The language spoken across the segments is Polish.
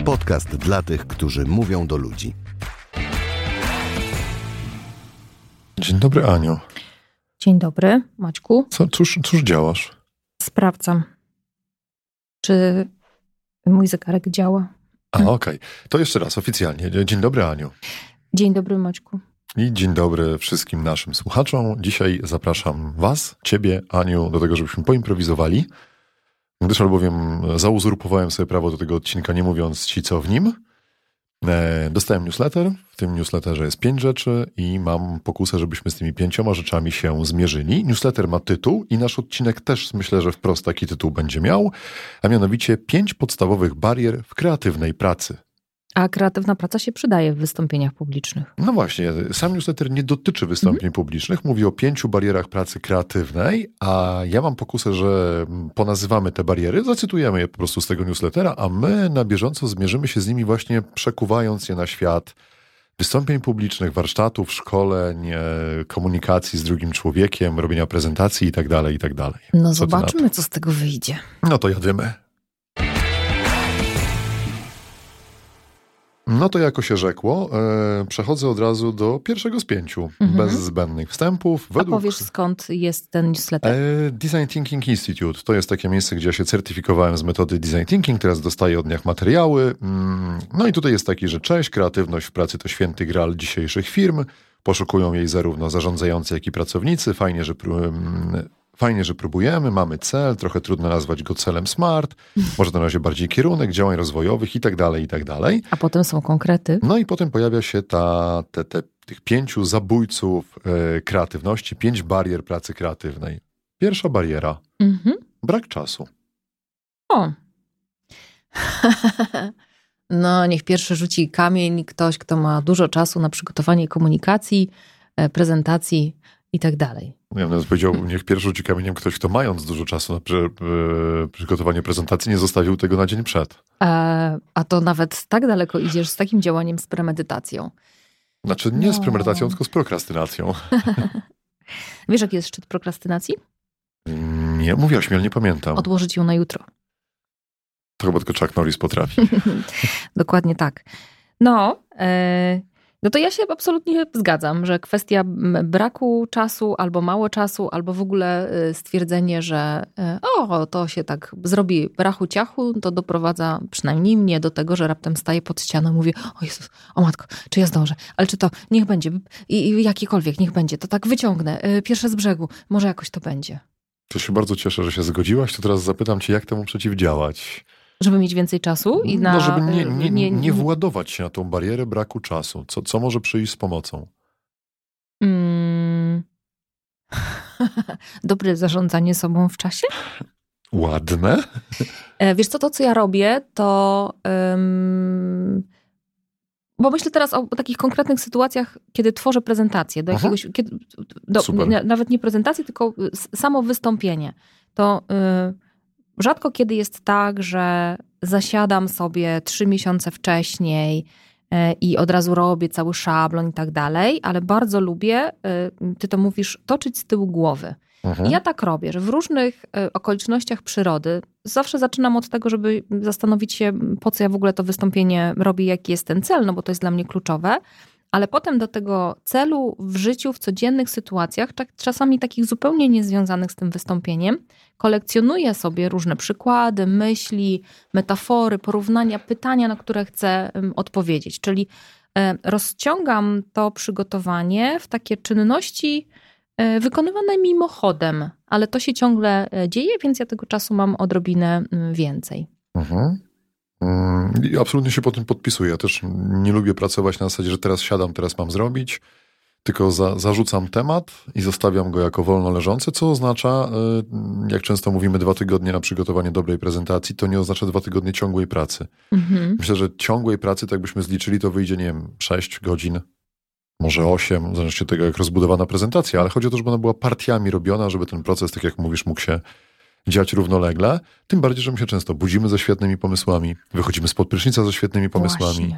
Podcast dla tych, którzy mówią do ludzi. Dzień dobry, Aniu. Dzień dobry, Maćku. Cóż działasz? Sprawdzam, czy mój zegarek działa. Okej. To jeszcze raz, oficjalnie. Dzień dobry, Aniu. Dzień dobry, Maćku. I dzień dobry wszystkim naszym słuchaczom. Dzisiaj zapraszam was, ciebie, Aniu, do tego, żebyśmy poimprowizowali. Gdyż albowiem zauzurpowałem sobie prawo do tego odcinka, nie mówiąc ci co w nim. Dostałem newsletter. W tym newsletterze jest 5 rzeczy i mam pokusę, żebyśmy z tymi 5 rzeczami się zmierzyli. Newsletter ma tytuł i nasz odcinek też myślę, że wprost taki tytuł będzie miał, a mianowicie 5 podstawowych barier w kreatywnej pracy. A kreatywna praca się przydaje w wystąpieniach publicznych. No właśnie, sam newsletter nie dotyczy wystąpień publicznych, mówi o 5 barierach pracy kreatywnej, a ja mam pokusę, że ponazywamy te bariery, zacytujemy je po prostu z tego newslettera, a my na bieżąco zmierzymy się z nimi właśnie przekuwając je na świat wystąpień publicznych, warsztatów, szkoleń, komunikacji z drugim człowiekiem, robienia prezentacji i tak dalej, i tak dalej. No zobaczymy, co z tego wyjdzie. No to jadymy. No to jako się rzekło, przechodzę od razu do pierwszego z 5, bez zbędnych wstępów. A powiesz, skąd jest ten newsletter? Design Thinking Institute. To jest takie miejsce, gdzie ja się certyfikowałem z metody Design Thinking, teraz dostaję od nich materiały. No i tutaj jest taki, że cześć, kreatywność w pracy to święty gral dzisiejszych firm. Poszukują jej zarówno zarządzający, jak i pracownicy. Fajnie, że próbujemy, mamy cel, trochę trudno nazwać go celem SMART, może na razie bardziej kierunek działań rozwojowych i tak dalej, i tak dalej. A potem są konkrety. No i potem pojawia się tych 5 zabójców kreatywności, 5 barier pracy kreatywnej. Pierwsza bariera. Brak czasu. O. No, niech pierwszy rzuci kamień ktoś, kto ma dużo czasu na przygotowanie komunikacji, prezentacji i tak dalej. Ja bym powiedział, niech pierwszy rzuci kamieniem ktoś, kto mając dużo czasu na przygotowanie prezentacji, nie zostawił tego na dzień przed. A to nawet tak daleko idziesz z takim działaniem z premedytacją. Znaczy nie z premedytacją, tylko z prokrastynacją. Wiesz, jaki jest szczyt prokrastynacji? Nie, mówiłaś mi, ale nie pamiętam. Odłożyć ją na jutro. To chyba tylko Chuck Norris potrafi. Dokładnie tak. No to ja się absolutnie zgadzam, że kwestia braku czasu, albo mało czasu, albo w ogóle stwierdzenie, że to się tak zrobi rachu ciachu, to doprowadza przynajmniej mnie do tego, że raptem staję pod ścianą i mówię, o Jezus, o matko, czy ja zdążę, ale czy to, niech będzie, i jakiekolwiek, niech będzie, to tak wyciągnę, pierwsze z brzegu, może jakoś to będzie. To się bardzo cieszę, że się zgodziłaś, to teraz zapytam cię, jak temu przeciwdziałać? Żeby mieć więcej czasu? Żeby nie władować się na tą barierę braku czasu. Co może przyjść z pomocą? Dobre zarządzanie sobą w czasie? Ładne. Wiesz co, to co ja robię, to... Bo myślę teraz o takich konkretnych sytuacjach, kiedy tworzę prezentację do jakiegoś... Nawet nie prezentację, tylko samo wystąpienie. To... Rzadko kiedy jest tak, że zasiadam sobie 3 miesiące wcześniej i od razu robię cały szablon i tak dalej, ale bardzo lubię, ty to mówisz, toczyć z tyłu głowy. I ja tak robię, że w różnych okolicznościach przyrody zawsze zaczynam od tego, żeby zastanowić się, po co ja w ogóle to wystąpienie robię, jaki jest ten cel, no bo to jest dla mnie kluczowe. Ale potem do tego celu w życiu, w codziennych sytuacjach, czasami takich zupełnie niezwiązanych z tym wystąpieniem, kolekcjonuję sobie różne przykłady, myśli, metafory, porównania, pytania, na które chcę odpowiedzieć. Czyli rozciągam to przygotowanie w takie czynności wykonywane mimochodem, ale to się ciągle dzieje, więc ja tego czasu mam odrobinę więcej. Absolutnie się po tym podpisuję. Ja też nie lubię pracować na zasadzie, że teraz siadam, teraz mam zrobić, tylko zarzucam temat i zostawiam go jako wolno leżący, co oznacza, jak często mówimy, 2 tygodnie na przygotowanie dobrej prezentacji, to nie oznacza 2 tygodnie ciągłej pracy. Myślę, że ciągłej pracy, tak jakbyśmy zliczyli, to wyjdzie, nie wiem, 6 godzin, może 8, w zależności od tego, jak rozbudowana prezentacja, ale chodzi o to, żeby ona była partiami robiona, żeby ten proces, tak jak mówisz, mógł się dziać równolegle, tym bardziej, że my się często budzimy ze świetnymi pomysłami, wychodzimy spod prysznica ze świetnymi pomysłami. Właśnie.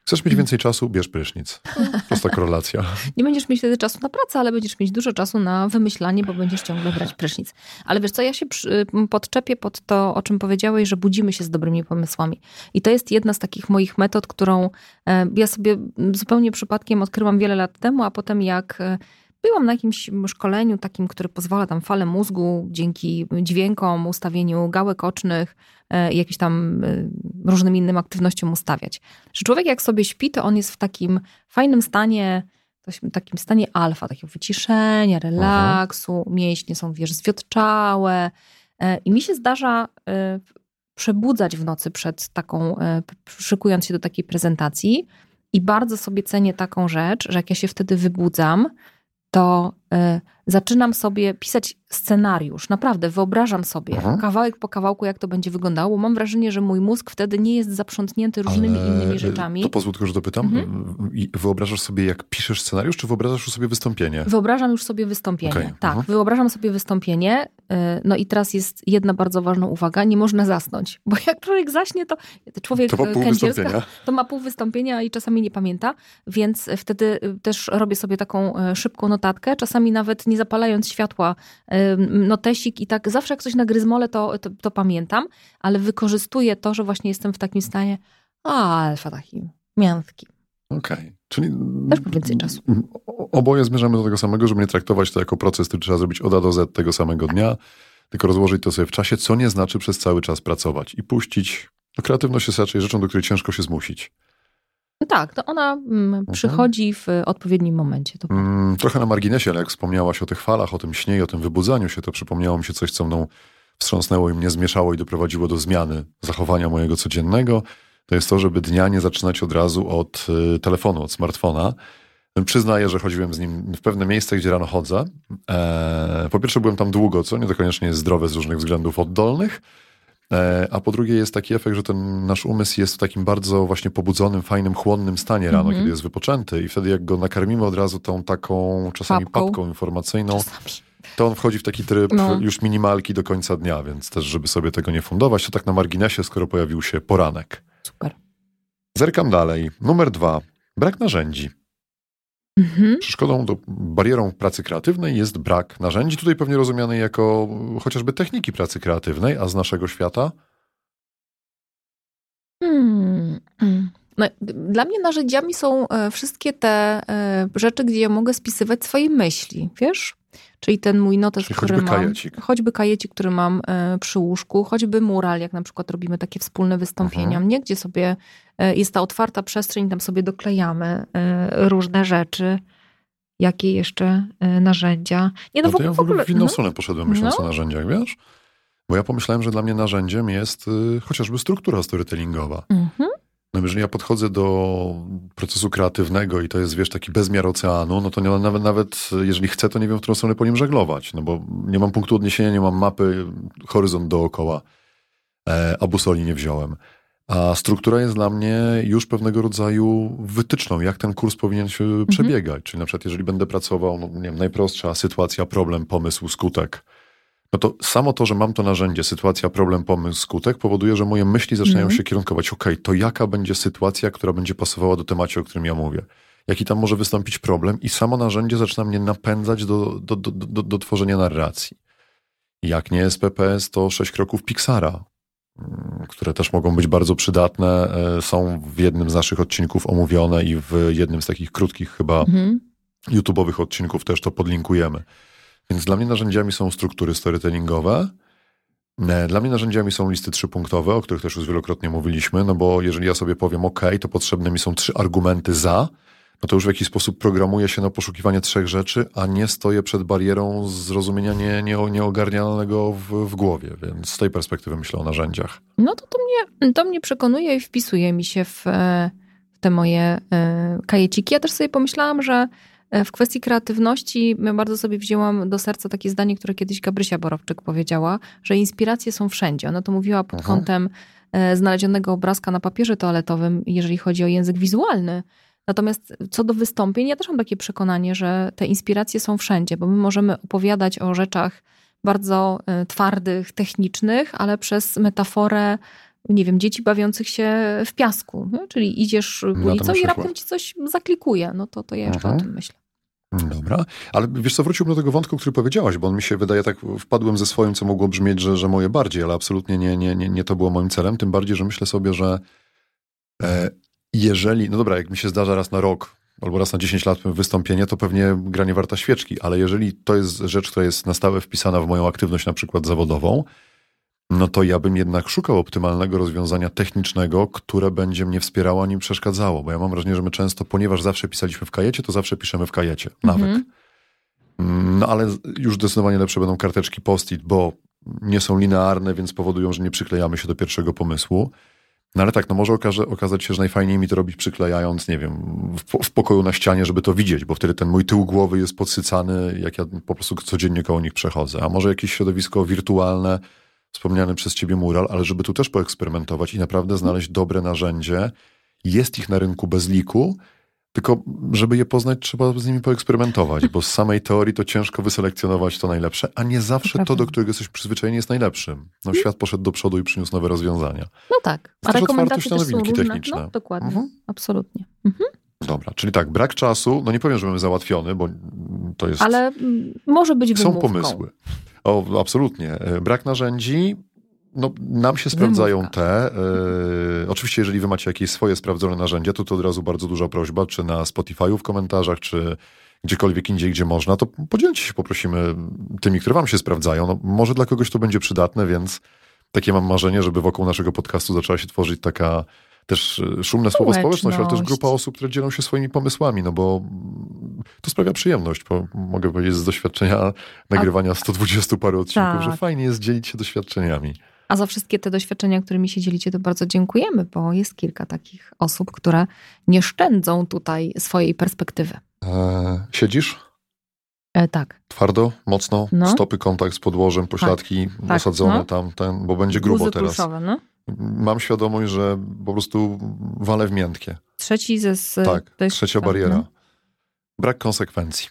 Chcesz mieć więcej czasu? Bierz prysznic. Prosta korelacja. Nie będziesz mieć wtedy czasu na pracę, ale będziesz mieć dużo czasu na wymyślanie, bo będziesz ciągle brać prysznic. Ale wiesz co, ja się podczepię pod to, o czym powiedziałeś, że budzimy się z dobrymi pomysłami. I to jest jedna z takich moich metod, którą ja sobie zupełnie przypadkiem odkryłam wiele lat temu, a potem jak byłam na jakimś szkoleniu takim, który pozwala tam falę mózgu dzięki dźwiękom, ustawieniu gałek ocznych, jakimś tam różnym innym aktywnościom ustawiać. Że człowiek jak sobie śpi, to on jest w takim fajnym stanie, takim stanie alfa, takiego wyciszenia, relaksu, mięśnie są, wiesz, zwiotczałe. I mi się zdarza przebudzać w nocy przed taką, szykując się do takiej prezentacji i bardzo sobie cenię taką rzecz, że jak ja się wtedy wybudzam, to zaczynam sobie pisać scenariusz. Naprawdę, wyobrażam sobie kawałek po kawałku, jak to będzie wyglądało. Mam wrażenie, że mój mózg wtedy nie jest zaprzątnięty różnymi innymi rzeczami. To pozwól tylko, że dopytam. Wyobrażasz sobie, jak piszesz scenariusz, czy wyobrażasz już sobie wystąpienie? Wyobrażam już sobie wystąpienie. Tak, wyobrażam sobie wystąpienie. No i teraz jest jedna bardzo ważna uwaga. Nie można zasnąć. Bo jak człowiek zaśnie, to człowiek kędzierska to ma pół wystąpienia i czasami nie pamięta. Więc wtedy też robię sobie taką szybką notatkę. Czasami nawet nie zapalając światła, notesik i tak zawsze jak coś na gryzmole, to pamiętam, ale wykorzystuję to, że właśnie jestem w takim stanie alfa takim miękkim. Okej. Czyli też po więcej czasu. Oboje zmierzamy do tego samego, żeby nie traktować to jako proces, który trzeba zrobić od A do Z tego samego dnia, tylko rozłożyć to sobie w czasie, co nie znaczy przez cały czas pracować i puścić. Kreatywność jest raczej rzeczą, do której ciężko się zmusić. No tak, to ona przychodzi w odpowiednim momencie. To trochę na marginesie, ale jak wspomniałaś o tych falach, o tym śnie i o tym wybudzaniu się, to przypomniało mi się coś, co mną wstrząsnęło i mnie zmieszało i doprowadziło do zmiany zachowania mojego codziennego. To jest to, żeby dnia nie zaczynać od razu od telefonu, od smartfona. Przyznaję, że chodziłem z nim w pewne miejsce, gdzie rano chodzę. Po pierwsze byłem tam długo, co nie koniecznie jest zdrowe z różnych względów oddolnych. A po drugie jest taki efekt, że ten nasz umysł jest w takim bardzo właśnie pobudzonym, fajnym, chłonnym stanie rano, kiedy jest wypoczęty i wtedy jak go nakarmimy od razu tą taką czasami papką informacyjną, to on wchodzi w taki tryb już minimalki do końca dnia, więc też żeby sobie tego nie fundować, to tak na marginesie, skoro pojawił się poranek. Super. Zerkam dalej. Numer 2. Brak narzędzi. Przeszkodą, barierą pracy kreatywnej jest brak narzędzi, tutaj pewnie rozumianej jako chociażby techniki pracy kreatywnej, a z naszego świata? No, dla mnie narzędziami są wszystkie te rzeczy, gdzie ja mogę spisywać swoje myśli, wiesz? Czyli ten mój notes, który mam. Choćby kajecik, który mam przy łóżku, choćby mural, jak na przykład robimy takie wspólne wystąpienia, nie? Gdzie sobie jest ta otwarta przestrzeń, tam sobie doklejamy różne rzeczy. Jakie jeszcze narzędzia? Nie, no to ja w ogóle w inną stronę poszedłem, myśląc o narzędziach, wiesz? Bo ja pomyślałem, że dla mnie narzędziem jest chociażby struktura storytellingowa. No jeżeli ja podchodzę do procesu kreatywnego i to jest, wiesz, taki bezmiar oceanu, no to nawet jeżeli chcę, to nie wiem, w którą stronę po nim żeglować, no bo nie mam punktu odniesienia, nie mam mapy, horyzont dookoła, a busoli nie wziąłem. A struktura jest dla mnie już pewnego rodzaju wytyczną, jak ten kurs powinien się przebiegać. Czyli na przykład jeżeli będę pracował, no nie wiem, najprostsza sytuacja, problem, pomysł, skutek, no to samo to, że mam to narzędzie, sytuacja, problem, pomysł, skutek, powoduje, że moje myśli zaczynają się kierunkować. Okej, to jaka będzie sytuacja, która będzie pasowała do tematu, o którym ja mówię? Jaki tam może wystąpić problem? I samo narzędzie zaczyna mnie napędzać do tworzenia narracji. Jak nie SPPS, to 6 kroków Pixara, które też mogą być bardzo przydatne, są w jednym z naszych odcinków omówione i w jednym z takich krótkich chyba YouTube'owych odcinków też to podlinkujemy. Więc dla mnie narzędziami są struktury storytellingowe. Dla mnie narzędziami są listy 3-punktowe, o których też już wielokrotnie mówiliśmy, no bo jeżeli ja sobie powiem to potrzebne mi są 3 argumenty za, no to już w jakiś sposób programuję się na poszukiwanie 3 rzeczy, a nie stoję przed barierą zrozumienia nieogarnialnego w głowie, więc z tej perspektywy myślę o narzędziach. No to mnie przekonuje i wpisuje mi się w te moje kajeciki. Ja też sobie pomyślałam, że w kwestii kreatywności bardzo sobie wzięłam do serca takie zdanie, które kiedyś Gabrysia Borowczyk powiedziała, że inspiracje są wszędzie. Ona to mówiła pod kątem znalezionego obrazka na papierze toaletowym, jeżeli chodzi o język wizualny. Natomiast co do wystąpień, ja też mam takie przekonanie, że te inspiracje są wszędzie, bo my możemy opowiadać o rzeczach bardzo twardych, technicznych, ale przez metaforę nie wiem, dzieci bawiących się w piasku, nie? Czyli idziesz ulicą i raptem ci coś zaklikuje. No to ja jeszcze o tym myślę. Dobra, ale wiesz co, wróciłbym do tego wątku, który powiedziałaś, bo on mi się wydaje, tak wpadłem ze swoim, co mogło brzmieć, że moje bardziej, ale absolutnie nie to było moim celem, tym bardziej, że myślę sobie, że jeżeli, no dobra, jak mi się zdarza raz na rok albo raz na 10 lat wystąpienie, to pewnie gra nie warta świeczki, ale jeżeli to jest rzecz, która jest na stałe wpisana w moją aktywność na przykład zawodową, no to ja bym jednak szukał optymalnego rozwiązania technicznego, które będzie mnie wspierało, a nie przeszkadzało. Bo ja mam wrażenie, że my często, ponieważ zawsze pisaliśmy w kajecie, to zawsze piszemy w kajecie. Nawyk. No ale już zdecydowanie lepsze będą karteczki post-it, bo nie są linearne, więc powodują, że nie przyklejamy się do pierwszego pomysłu. No ale tak, no może okazać się, że najfajniej mi to robić przyklejając, nie wiem, w pokoju na ścianie, żeby to widzieć, bo wtedy ten mój tył głowy jest podsycany, jak ja po prostu codziennie koło nich przechodzę. A może jakieś środowisko wirtualne, wspomniany przez ciebie mural, ale żeby tu też poeksperymentować i naprawdę znaleźć dobre narzędzie. Jest ich na rynku bez liku, tylko żeby je poznać, trzeba z nimi poeksperymentować, bo z samej teorii to ciężko wyselekcjonować to najlepsze, a nie zawsze to, do którego jesteś przyzwyczajeni, jest najlepszym. No świat poszedł do przodu i przyniósł nowe rozwiązania. No tak. A rekomendacje też są nowinki różne. techniczne. No dokładnie, absolutnie. Dobra, czyli tak, brak czasu, no nie powiem, że mamy załatwiony, bo to jest... Ale może być wymówką. Są pomysły. O, absolutnie. Brak narzędzi, no nam się sprawdzają te. Oczywiście, jeżeli wy macie jakieś swoje sprawdzone narzędzia, to od razu bardzo duża prośba, czy na Spotify'u w komentarzach, czy gdziekolwiek indziej, gdzie można, to podzielcie się, poprosimy tymi, które wam się sprawdzają. No, może dla kogoś to będzie przydatne, więc takie mam marzenie, żeby wokół naszego podcastu zaczęła się tworzyć taka też szumne słowo społeczność, ale też grupa osób, które dzielą się swoimi pomysłami, no bo to sprawia przyjemność, bo mogę powiedzieć z doświadczenia nagrywania 120 paru odcinków, że fajnie jest dzielić się doświadczeniami. A za wszystkie te doświadczenia, którymi się dzielicie, to bardzo dziękujemy, bo jest kilka takich osób, które nie szczędzą tutaj swojej perspektywy. Siedzisz? Tak. Twardo, mocno, stopy, kontakt z podłożem, pośladki osadzone tam, bo będzie grubo guzy teraz. Pluszowe, no. Mam świadomość, że po prostu walę w miętkie. Trzeci trzecia bariera. Brak konsekwencji.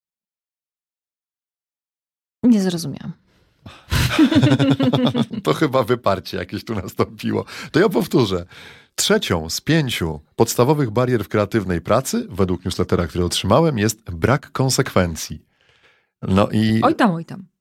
Nie zrozumiałam. To chyba wyparcie jakieś tu nastąpiło. To ja powtórzę. Trzecią z 5 podstawowych barier w kreatywnej pracy, według newslettera, który otrzymałem, jest brak konsekwencji. No i... Oj tam.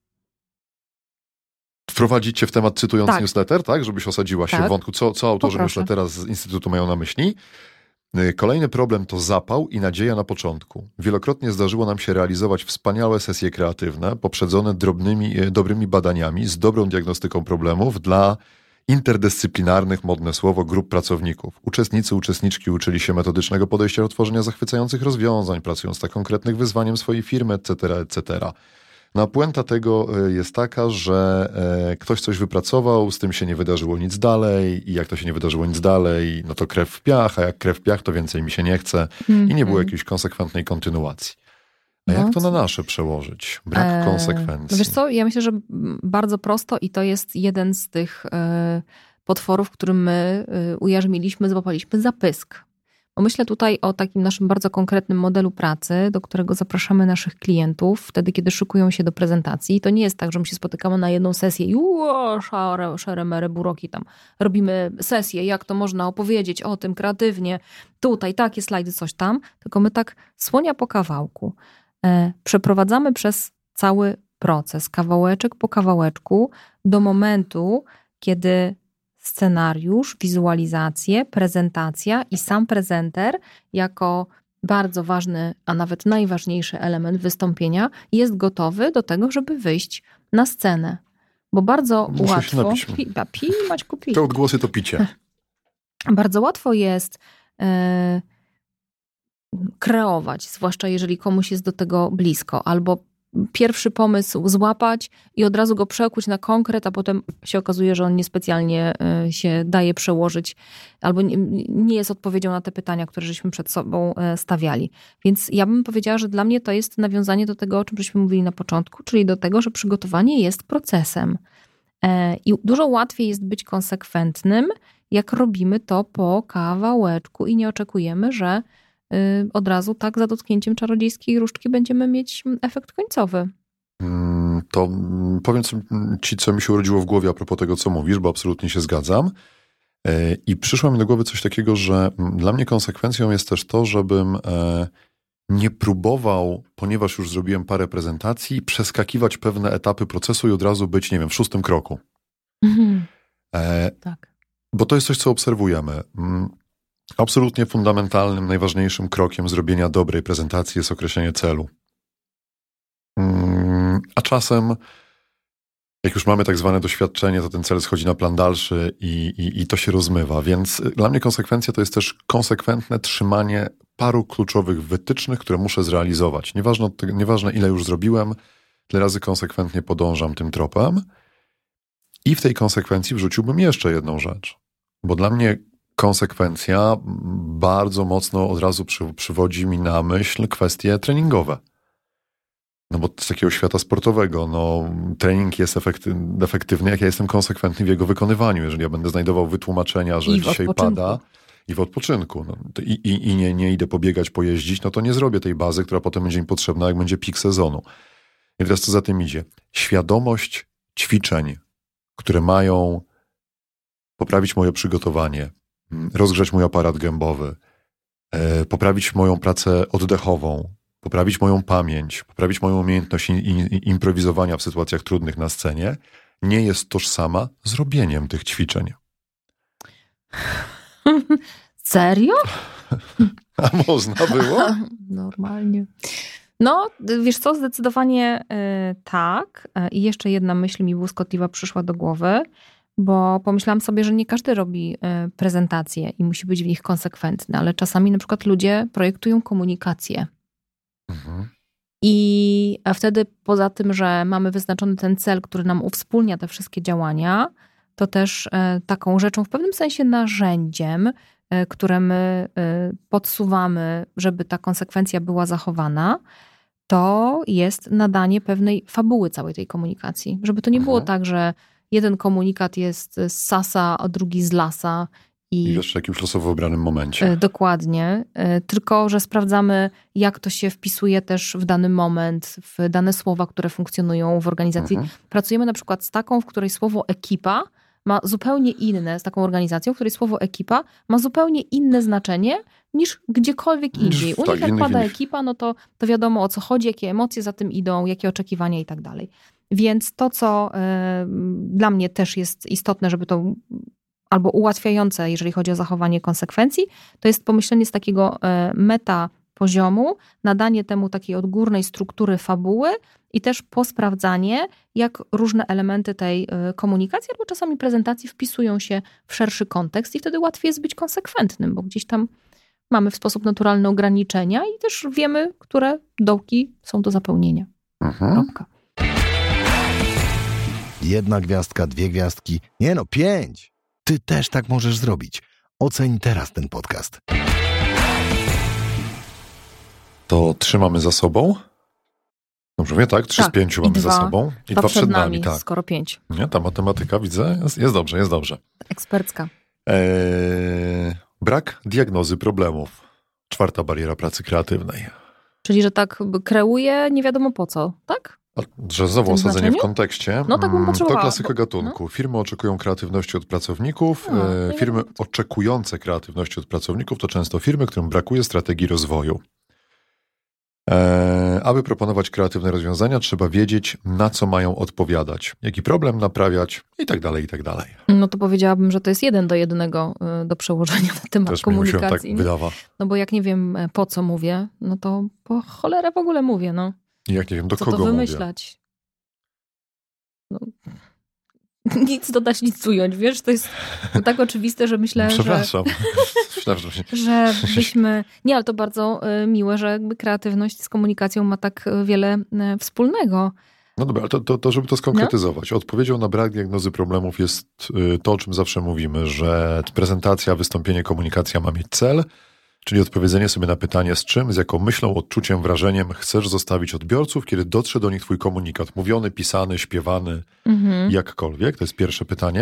Wprowadzić cię w temat cytując newsletter, tak? Żebyś osadziła się w wątku, co autorzy newslettera z Instytutu mają na myśli. Kolejny problem to zapał i nadzieja na początku. Wielokrotnie zdarzyło nam się realizować wspaniałe sesje kreatywne, poprzedzone dobrymi badaniami, z dobrą diagnostyką problemów dla interdyscyplinarnych, modne słowo, grup pracowników. Uczestniczki uczyli się metodycznego podejścia do tworzenia zachwycających rozwiązań, pracując nad konkretnym wyzwaniem swojej firmy, etc. No a puenta tego jest taka, że ktoś coś wypracował, z tym się nie wydarzyło nic dalej i jak to się nie wydarzyło nic dalej, no to krew w piach, a jak krew w piach, to więcej mi się nie chce i nie było jakiejś konsekwentnej kontynuacji. A jak to na nasze przełożyć? Brak konsekwencji. Wiesz co, ja myślę, że bardzo prosto i to jest jeden z tych potworów, którym my ujarzmiliśmy, złapaliśmy za pysk. Bo myślę tutaj o takim naszym bardzo konkretnym modelu pracy, do którego zapraszamy naszych klientów wtedy, kiedy szykują się do prezentacji. I to nie jest tak, że my się spotykamy na jedną sesję i szare mere buroki tam. Robimy sesję, jak to można opowiedzieć o tym kreatywnie, tutaj takie slajdy, coś tam. Tylko my tak słonia po kawałku przeprowadzamy przez cały proces, kawałeczek po kawałeczku, do momentu, kiedy scenariusz, wizualizację, prezentacja i sam prezenter jako bardzo ważny, a nawet najważniejszy element wystąpienia jest gotowy do tego, żeby wyjść na scenę. Bo bardzo łatwo... Pij, Maćku, pij. Te odgłosy to picie. Bardzo łatwo jest kreować, zwłaszcza jeżeli komuś jest do tego blisko, albo pierwszy pomysł złapać i od razu go przekuć na konkret, a potem się okazuje, że on niespecjalnie się daje przełożyć albo nie jest odpowiedzią na te pytania, które żeśmy przed sobą stawiali. Więc ja bym powiedziała, że dla mnie to jest nawiązanie do tego, o czym żeśmy mówili na początku, czyli do tego, że przygotowanie jest procesem. I dużo łatwiej jest być konsekwentnym, jak robimy to po kawałeczku i nie oczekujemy, że od razu tak za dotknięciem czarodziejskiej różdżki będziemy mieć efekt końcowy. To powiem ci, co mi się urodziło w głowie a propos tego, co mówisz, bo absolutnie się zgadzam. I przyszło mi do głowy coś takiego, że dla mnie konsekwencją jest też to, żebym nie próbował, ponieważ już zrobiłem parę prezentacji, przeskakiwać pewne etapy procesu i od razu być, nie wiem, w 6. kroku. Tak. Bo to jest coś, co obserwujemy. Absolutnie fundamentalnym, najważniejszym krokiem zrobienia dobrej prezentacji jest określenie celu. A czasem, jak już mamy tak zwane doświadczenie, to ten cel schodzi na plan dalszy i to się rozmywa. Więc dla mnie konsekwencja to jest też konsekwentne trzymanie paru kluczowych wytycznych, które muszę zrealizować. Nieważne ile już zrobiłem, tyle razy konsekwentnie podążam tym tropem. I w tej konsekwencji wrzuciłbym jeszcze jedną rzecz. Bo dla mnie konsekwencja bardzo mocno od razu przywodzi mi na myśl kwestie treningowe. No bo z takiego świata sportowego, trening jest efektywny, jak ja jestem konsekwentny w jego wykonywaniu. Jeżeli ja będę znajdował wytłumaczenia, że dzisiaj pada i w odpoczynku, nie idę pobiegać, pojeździć, to nie zrobię tej bazy, która potem będzie mi potrzebna, jak będzie pik sezonu. I teraz co za tym idzie? Świadomość ćwiczeń, które mają poprawić moje przygotowanie, rozgrzać mój aparat gębowy, poprawić moją pracę oddechową, poprawić moją pamięć, poprawić moją umiejętność improwizowania w sytuacjach trudnych na scenie, nie jest tożsama z robieniem tych ćwiczeń. Serio? A można było? Normalnie. Wiesz co, zdecydowanie tak. I jeszcze jedna myśl mi błyskotliwa przyszła do głowy, bo pomyślałam sobie, że nie każdy robi prezentacje i musi być w nich konsekwentny, ale czasami na przykład ludzie projektują komunikację. I wtedy poza tym, że mamy wyznaczony ten cel, który nam uwspólnia te wszystkie działania, to też taką rzeczą, w pewnym sensie narzędziem, które my podsuwamy, żeby ta konsekwencja była zachowana, to jest nadanie pewnej fabuły całej tej komunikacji. Żeby to nie było tak, że jeden komunikat jest z sasa, a drugi z lasa. I jeszcze w jakimś losowo wybranym momencie. Dokładnie. Tylko, że sprawdzamy, jak to się wpisuje też w dany moment, w dane słowa, które funkcjonują w organizacji. Pracujemy na przykład z taką, w której słowo ekipa ma zupełnie inne, z taką organizacją, w której słowo ekipa ma zupełnie inne znaczenie niż gdziekolwiek indziej. U nich jak pada ekipa, to wiadomo, o co chodzi, jakie emocje za tym idą, jakie oczekiwania i tak dalej. Więc to, co dla mnie też jest istotne, żeby to albo ułatwiające, jeżeli chodzi o zachowanie konsekwencji, to jest pomyślenie z takiego meta poziomu, nadanie temu takiej odgórnej struktury fabuły i też posprawdzanie, jak różne elementy tej komunikacji albo czasami prezentacji wpisują się w szerszy kontekst i wtedy łatwiej jest być konsekwentnym, bo gdzieś tam mamy w sposób naturalny ograniczenia i też wiemy, które dołki są do zapełnienia. Kropka. 1 gwiazdka, 2 gwiazdki, 5. Ty też tak możesz zrobić. Oceń teraz ten podcast. To 3 mamy za sobą. Dobrze mówię, tak? 3 z 5 mamy za sobą. I 2 przed nami, tak. Skoro 5. Nie, ta matematyka, widzę, jest dobrze, jest dobrze. Ekspercka. Brak diagnozy problemów. 4. bariera pracy kreatywnej. Czyli, że tak kreuję nie wiadomo po co, tak? Że znowu osadzenie w kontekście. Tak bym potrzebowała. To klasyka gatunku. Firmy oczekują kreatywności od pracowników. Firmy oczekujące kreatywności od pracowników to często firmy, którym brakuje strategii rozwoju. Aby proponować kreatywne rozwiązania, trzeba wiedzieć, na co mają odpowiadać, jaki problem naprawiać i tak dalej, i tak dalej. To powiedziałabym, że to jest 1 do 1 do przełożenia na temat też komunikacji. Też mi się tak wydawa. Bo jak nie wiem, po co mówię, to po cholerę w ogóle mówię, I jak nie wiem, do co kogo to wymyślać? Nic dodać, nic ująć, wiesz? To jest tak oczywiste, że myślę, Przepraszam. że byśmy... Nie, ale to bardzo miłe, że jakby kreatywność z komunikacją ma tak wiele wspólnego. No dobra, ale to żeby to skonkretyzować. Odpowiedzią na brak diagnozy problemów jest to, o czym zawsze mówimy, że prezentacja, wystąpienie, komunikacja ma mieć cel, czyli odpowiedzenie sobie na pytanie, z czym, z jaką myślą, odczuciem, wrażeniem chcesz zostawić odbiorców, kiedy dotrze do nich twój komunikat. Mówiony, pisany, śpiewany, jakkolwiek. To jest pierwsze pytanie.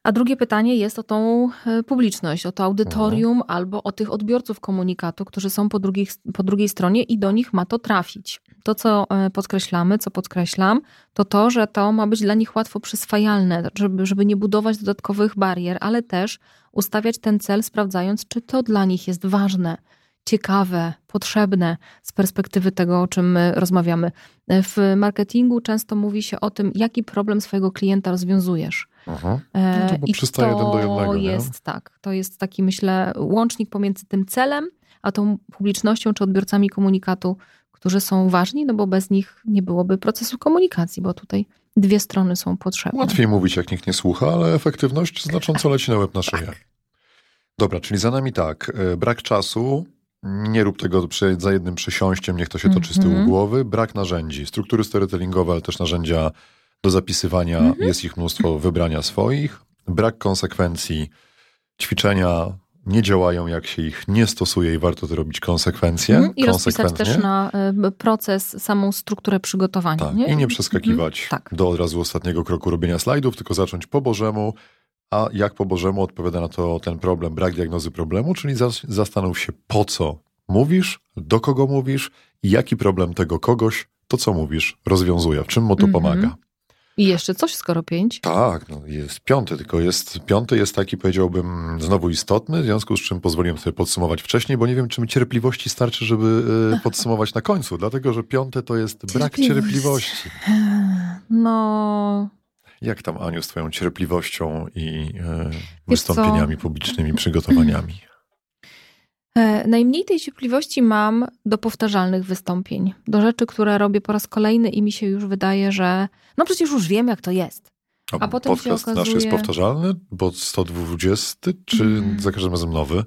A drugie pytanie jest o tą publiczność, o to audytorium albo o tych odbiorców komunikatu, którzy są po drugiej stronie i do nich ma to trafić. To, co podkreślam, to, że to ma być dla nich łatwo przyswajalne, żeby nie budować dodatkowych barier, ale też ustawiać ten cel, sprawdzając, czy to dla nich jest ważne, ciekawe, potrzebne z perspektywy tego, o czym my rozmawiamy. W marketingu często mówi się o tym, jaki problem swojego klienta rozwiązujesz. No to I przystaje jeden do jednego. To jest taki, myślę, łącznik pomiędzy tym celem, a tą publicznością czy odbiorcami komunikatu, którzy są ważni, no bo bez nich nie byłoby procesu komunikacji, bo tutaj dwie strony są potrzebne. Łatwiej mówić, jak nikt nie słucha, ale efektywność znacząco leci na łeb na szyję. Dobra, czyli za nami brak czasu, nie rób tego za jednym przysiąściem, niech to się toczy z tyłu głowy, brak narzędzi, struktury storytellingowe, ale też narzędzia do zapisywania, jest ich mnóstwo, wybrania swoich, brak konsekwencji, ćwiczenia nie działają, jak się ich nie stosuje i warto to robić konsekwencje. I rozpisać też na proces samą strukturę przygotowania. Tak, nie? I nie przeskakiwać do od razu ostatniego kroku robienia slajdów, tylko zacząć po Bożemu, a jak po Bożemu odpowiada na to ten problem, brak diagnozy problemu, czyli zastanów się, po co mówisz, do kogo mówisz i jaki problem tego kogoś, to co mówisz, rozwiązuje, w czym mu to pomaga. I jeszcze coś, skoro 5? Tak, jest 5, tylko piąty jest taki, powiedziałbym, znowu istotny, w związku z czym pozwoliłem sobie podsumować wcześniej, bo nie wiem, czy mi cierpliwości starczy, żeby podsumować na końcu, dlatego, że 5 to jest brak cierpliwości. Jak tam, Aniu, z twoją cierpliwością i wystąpieniami publicznymi, przygotowaniami? Najmniej tej cierpliwości mam do powtarzalnych wystąpień, do rzeczy, które robię po raz kolejny i mi się już wydaje, że przecież już wiem, jak to jest. A potem się okazuje... nasz jest powtarzalny, bo 120, czy za każdym razem nowy?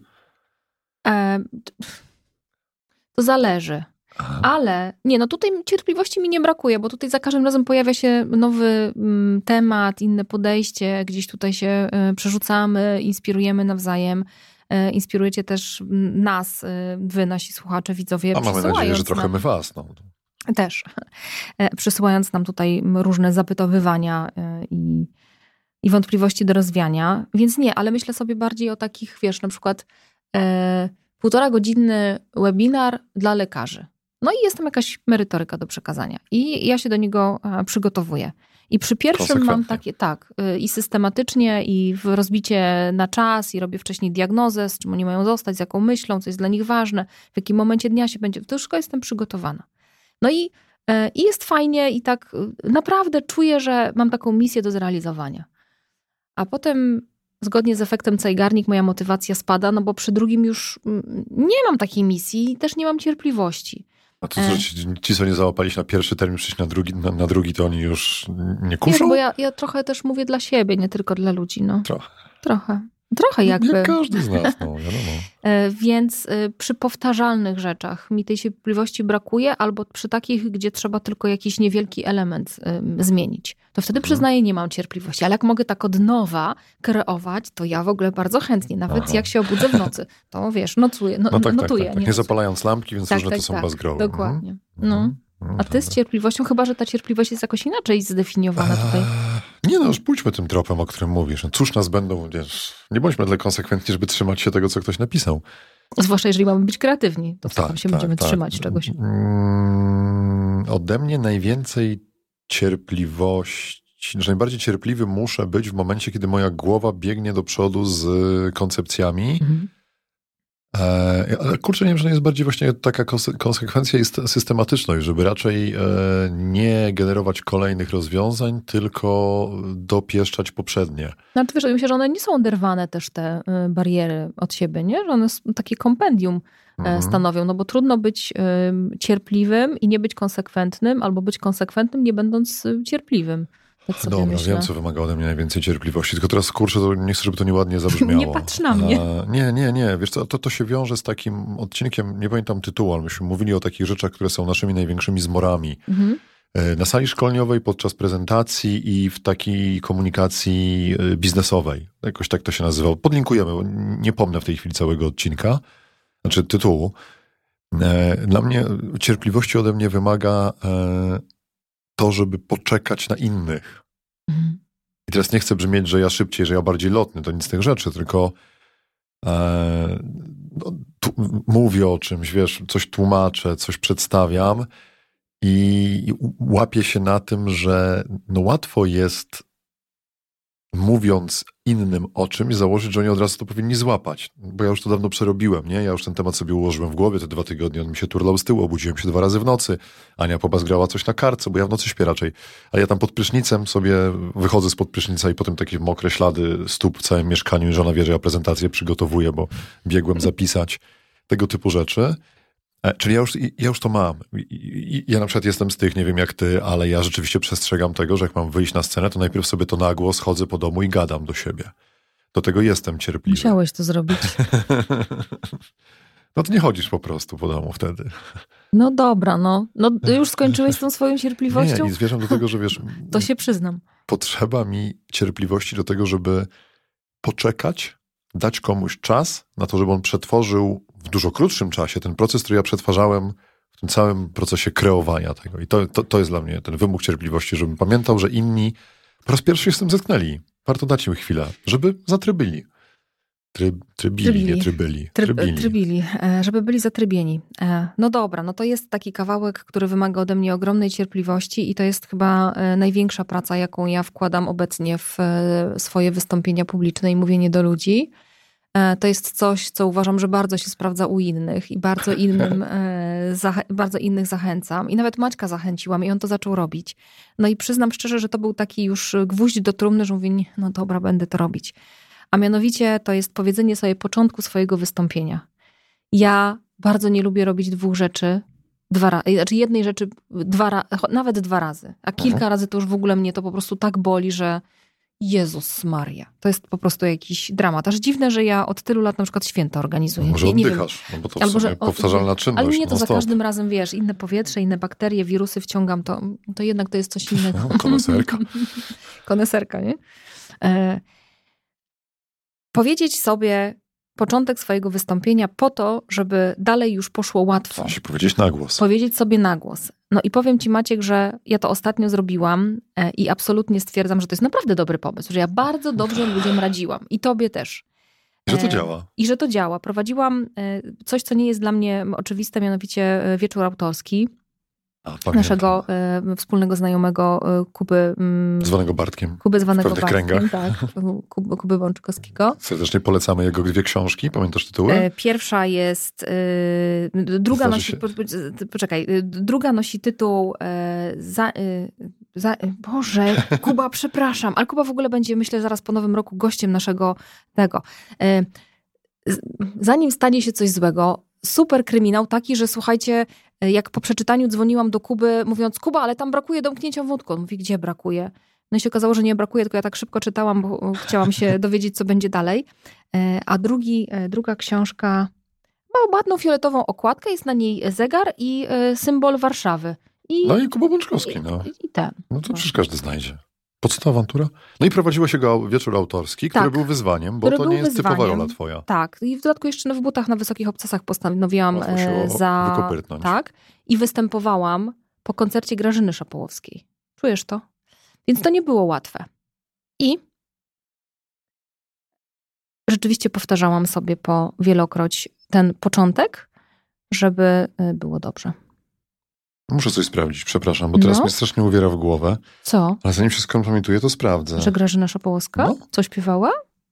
To zależy. Ale tutaj cierpliwości mi nie brakuje, bo tutaj za każdym razem pojawia się nowy temat, inne podejście, gdzieś tutaj się przerzucamy, inspirujemy nawzajem. Inspirujecie też nas, wy, nasi słuchacze, widzowie. A mamy nadzieję, że trochę my was. Też. Przysyłając nam tutaj różne zapytowywania i wątpliwości do rozwiania. Więc nie, ale myślę sobie bardziej o takich, na przykład 1,5-godzinny webinar dla lekarzy. I jest tam jakaś merytoryka do przekazania. I ja się do niego przygotowuję. I przy pierwszym mam takie, i systematycznie, i w rozbicie na czas, i robię wcześniej diagnozę, z czym oni mają zostać, z jaką myślą, co jest dla nich ważne, w jakim momencie dnia się będzie. To wszystko jestem przygotowana. I jest fajnie i tak naprawdę czuję, że mam taką misję do zrealizowania. A potem zgodnie z efektem Zeigarnik moja motywacja spada, bo przy drugim już nie mam takiej misji i też nie mam cierpliwości. A to ci, co nie załapali się na pierwszy termin, przyjść na drugi, to oni już nie kuszą? Bo ja trochę też mówię dla siebie, nie tylko dla ludzi. Trochę jakby. Jak każdy z nas, wiadomo. Więc przy powtarzalnych rzeczach mi tej cierpliwości brakuje, albo przy takich, gdzie trzeba tylko jakiś niewielki element zmienić. To wtedy przyznaję, nie mam cierpliwości. Ale jak mogę tak od nowa kreować, to ja w ogóle bardzo chętnie. Nawet jak się obudzę w nocy, to notuję. Tak. Nie zapalając lampki, więc różne to są bazgrowe. Dokładnie. A ty z cierpliwością, chyba że ta cierpliwość jest jakoś inaczej zdefiniowana tutaj. Nie już pójdźmy tym tropem, o którym mówisz. Cóż nas będą, nie bądźmy tyle konsekwentni, żeby trzymać się tego, co ktoś napisał. Zwłaszcza jeżeli mamy być kreatywni, to wtedy się będziemy trzymać czegoś. Ode mnie najwięcej cierpliwości, że najbardziej cierpliwy muszę być w momencie, kiedy moja głowa biegnie do przodu z koncepcjami. Ale kurczę, nie wiem, że nie jest bardziej właśnie taka konsekwencja i systematyczność, żeby raczej nie generować kolejnych rozwiązań, tylko dopieszczać poprzednie. Myślę, że one nie są oderwane też te bariery od siebie, nie? Że one takie kompendium stanowią, bo trudno być cierpliwym i nie być konsekwentnym, albo być konsekwentnym, nie będąc cierpliwym. Dobra, wiem, co wymaga ode mnie najwięcej cierpliwości. Tylko teraz, kurczę, to nie chcę, żeby to nieładnie zabrzmiało. Nie patrz na mnie. Nie. Wiesz co, to się wiąże z takim odcinkiem, nie pamiętam tytułu, ale myśmy mówili o takich rzeczach, które są naszymi największymi zmorami. Na sali szkoleniowej, podczas prezentacji i w takiej komunikacji biznesowej. Jakoś tak to się nazywało. Podlinkujemy, bo nie pomnę w tej chwili całego odcinka, znaczy tytułu. Dla mnie cierpliwości ode mnie wymaga to, żeby poczekać na innych. I teraz nie chcę brzmieć, że ja szybciej, że ja bardziej lotny, to nic z tych rzeczy, tylko mówię o czymś, wiesz, coś tłumaczę, coś przedstawiam i łapię się na tym, że łatwo jest, mówiąc innym o czymś, założyć, że oni od razu to powinni złapać. Bo ja już to dawno przerobiłem, nie? Ja już ten temat sobie ułożyłem w głowie, te 2 tygodnie on mi się turlał z tyłu, obudziłem się 2 razy w nocy. Ania Pobas grała coś na kartce, bo ja w nocy śpię raczej. Ale ja tam pod prysznicem sobie wychodzę spod prysznica i potem takie mokre ślady stóp w całym mieszkaniu i żona wie, że ja prezentację przygotowuję, bo biegłem zapisać. Tego typu rzeczy. Czyli ja już to mam. Ja na przykład jestem z tych, nie wiem jak ty, ale ja rzeczywiście przestrzegam tego, że jak mam wyjść na scenę, to najpierw sobie to na głos chodzę po domu i gadam do siebie. Do tego jestem cierpliwy. Musiałeś to zrobić. No to nie chodzisz po prostu po domu wtedy. No dobra, no już skończyłeś z tą swoją cierpliwością? Nie, i zwierzam do tego, że wiesz... To się przyznam. Potrzeba mi cierpliwości do tego, żeby poczekać, dać komuś czas na to, żeby on przetworzył w dużo krótszym czasie ten proces, który ja przetwarzałem w tym całym procesie kreowania tego. I to jest dla mnie ten wymóg cierpliwości, żebym pamiętał, że inni po raz pierwszy się z tym zetknęli. Warto dać im chwilę, żeby zatrybyli. Trybili. Żeby byli zatrybieni. No dobra, no to jest taki kawałek, który wymaga ode mnie ogromnej cierpliwości i to jest chyba największa praca, jaką ja wkładam obecnie w swoje wystąpienia publiczne i mówienie do ludzi. To jest coś, co uważam, że bardzo się sprawdza u innych i bardzo innych zachęcam. I nawet Maćka zachęciłam i on to zaczął robić. No i przyznam szczerze, że to był taki już gwóźdź do trumny, że mówię, no dobra, będę to robić. A mianowicie to jest powiedzenie sobie początku swojego wystąpienia. Ja bardzo nie lubię robić 2 rzeczy, jednej rzeczy nawet 2 razy. A kilka razy to już w ogóle mnie to po prostu tak boli, że Jezus Maria. To jest po prostu jakiś dramat. Aż dziwne, że ja od tylu lat na przykład święta organizuję. Może oddychasz, no bo to w sumie powtarzalna czynność. Ale nie, to za każdym razem, wiesz, inne powietrze, inne bakterie, wirusy wciągam, to jednak to jest coś innego. Koneserka. Koneserka, nie? Powiedzieć sobie początek swojego wystąpienia po to, żeby dalej już poszło łatwo. Chcę się powiedzieć na głos. Powiedzieć sobie na głos. No i powiem ci, Maciek, że ja to ostatnio zrobiłam i absolutnie stwierdzam, że to jest naprawdę dobry pomysł, że ja bardzo dobrze ludziom radziłam i tobie też. Że to działa. I że to działa. Prowadziłam coś, co nie jest dla mnie oczywiste, mianowicie wieczór autorski. Naszego wspólnego znajomego Kuby. Zwanego Bartkiem. Kuby zwanego w pewnych Bartkiem, kręgach. tak. Kuby Bączkowskiego. Serdecznie polecamy jego 2 książki. Pamiętasz tytuły? Pierwsza jest... druga nosi... Poczekaj. Druga nosi tytuł... Boże, Kuba, przepraszam. Ale Kuba w ogóle będzie, myślę, zaraz po Nowym Roku gościem naszego tego. Zanim stanie się coś złego, super kryminał taki, że słuchajcie, jak po przeczytaniu dzwoniłam do Kuby, mówiąc, Kuba, ale tam brakuje domknięcia wódką. Mówi, gdzie brakuje? No i się okazało, że nie brakuje, tylko ja tak szybko czytałam, bo chciałam się dowiedzieć, co będzie dalej. A druga książka ma ładną fioletową okładkę, jest na niej zegar i symbol Warszawy. No i Kuba Bączkowski. I ten. No to przecież każdy znajdzie. Po co ta awantura? No i prowadziło się go wieczór autorski, który był wyzwaniem, bo to nie jest typowa rola twoja. Tak. I w dodatku jeszcze w butach na wysokich obcasach postanowiłam wykopyrtnąć. Tak. I występowałam po koncercie Grażyny Szapołowskiej. Czujesz to? Więc to nie było łatwe. I rzeczywiście powtarzałam sobie wielokroć ten początek, żeby było dobrze. Muszę coś sprawdzić, przepraszam, bo teraz mnie strasznie uwiera w głowę. Co? Ale zanim się skompromituję, to sprawdzę. Że Grażyna Szapołowska? No. Co śpiewała?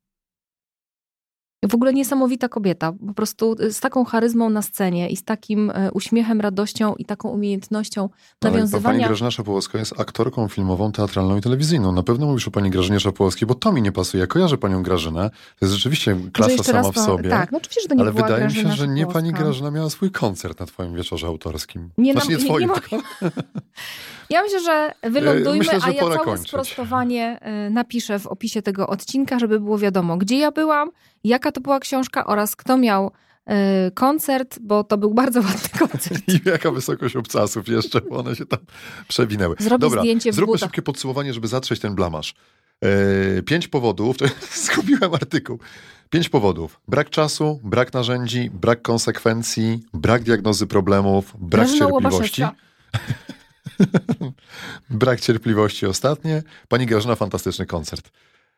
W ogóle niesamowita kobieta. Po prostu z taką charyzmą na scenie i z takim uśmiechem, radością i taką umiejętnością nawiązywania... Pani Grażyna Szapołowska jest aktorką filmową, teatralną i telewizyjną. Na pewno mówisz o pani Grażynie Szapołowskiej, bo to mi nie pasuje. Ja kojarzę panią Grażynę. To jest rzeczywiście klasa sama w sobie. Tak, no oczywiście, że to nie ale była wydaje mi Grażyna się, że nie Szapołowska. pani Grażyna miała swój koncert na twoim wieczorze autorskim. Nie twoim. Ja myślę, że wylądujmy, że a ja całe kończyć. sprostowanie napiszę w opisie tego odcinka, żeby było wiadomo, gdzie ja byłam, jaka to była książka oraz kto miał koncert, bo to był bardzo ładny koncert. I jaka wysokość obcasów jeszcze, bo one się tam przewinęły. Dobra, zdjęcie zróbmy szybkie podsumowanie, żeby zatrzeć ten blamaż. 5 powodów, zgubiłem artykuł. 5 powodów. Brak czasu, brak narzędzi, brak konsekwencji, brak diagnozy problemów, brak cierpliwości. Brak cierpliwości ostatnie. Pani Grażyna, fantastyczny koncert.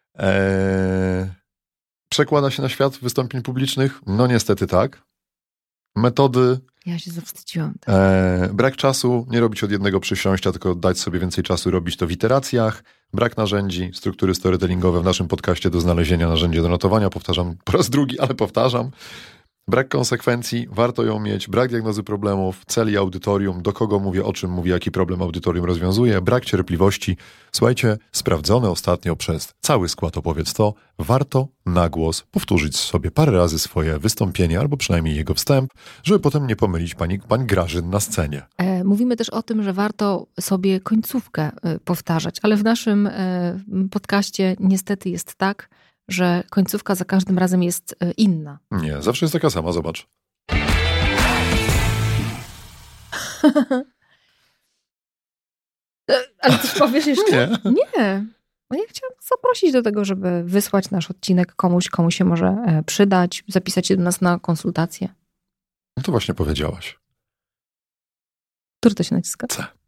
Przekłada się na świat wystąpień publicznych? No niestety tak. Metody... Ja się zawstydziłam. Brak czasu, nie robić od jednego przysiąścia, tylko dać sobie więcej czasu, robić to w iteracjach. Brak narzędzi, struktury storytellingowe w naszym podcaście do znalezienia, narzędzie do notowania. Powtarzam po raz drugi, ale powtarzam. Brak konsekwencji, warto ją mieć. Brak diagnozy problemów, celi audytorium, do kogo mówię, o czym mówię, jaki problem audytorium rozwiązuje. Brak cierpliwości. Słuchajcie, sprawdzone ostatnio przez cały skład Opowiedz to, warto na głos powtórzyć sobie parę razy swoje wystąpienie, albo przynajmniej jego wstęp, żeby potem nie pomylić pani Grażyn na scenie. Mówimy też o tym, że warto sobie końcówkę powtarzać, ale w naszym podcaście niestety jest tak, że końcówka za każdym razem jest inna. Nie, zawsze jest taka sama, zobacz. Ale coś powiesz jeszcze? Nie. No ja chciałam zaprosić do tego, żeby wysłać nasz odcinek komuś, komu się może przydać, zapisać się do nas na konsultację. No to właśnie powiedziałaś. Który to się naciska? C.